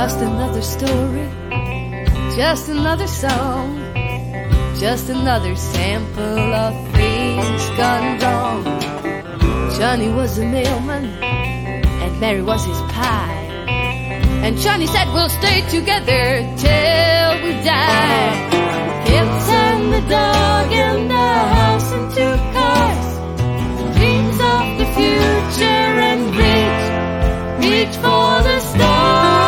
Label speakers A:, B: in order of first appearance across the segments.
A: Just another story, just another song, just another sample of things gone wrong. Johnny was a mailman and Mary was his pie, and Johnny said we'll stay together till we die. Kids and the dog and the house and 2 cars, dreams of the future and reach for the stars.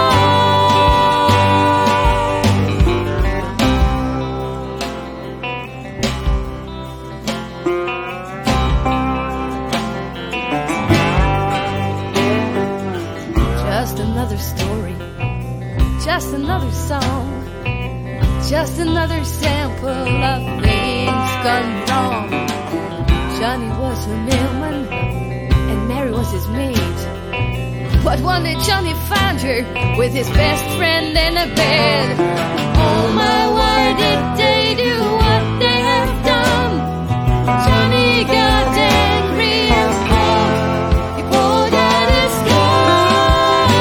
A: Just another story, just another song, just another sample of things gone wrong. Johnny was a mailman and Mary was his maid, but one day Johnny found her with his best friend in a bed. Oh my, why did they do what they have done? Johnny got angry and cold. He pulled out his gun.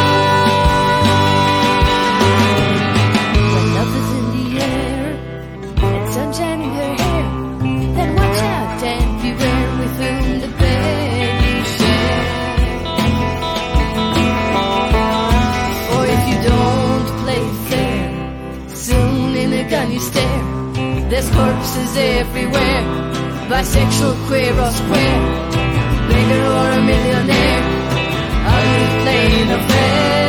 A: When love is in the air and sunshine in her hair, then watch out and beware with whom the bed you share. For if you don't play fair, soon in a gun you stare. There's corpses everywhere, bisexual, queer or square, beggar or a millionaire, are you playing a fair?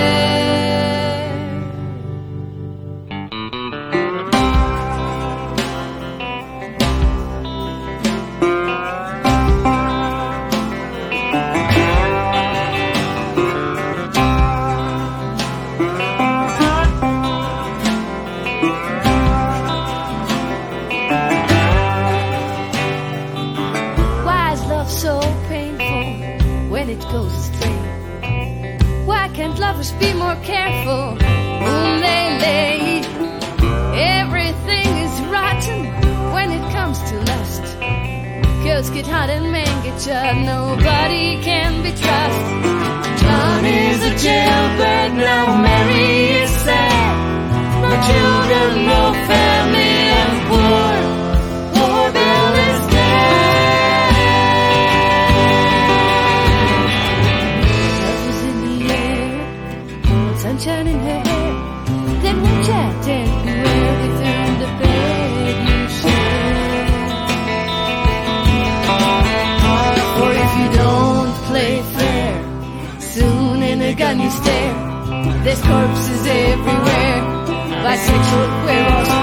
A: So painful when it goes astray. Why can't lovers be more careful whom they lay? Everything is rotten when it comes to lust. Girls get hot and men get shut. Nobody can be trusted. Johnny's a jailbird, now Mary is sad. No children, no family, and poor Bill is dead. Sunshine in her hair, then we'll chat and beware within the bed you share. For if you don't play fair, soon in a gun you stare. There's corpses everywhere, bisexual, queer or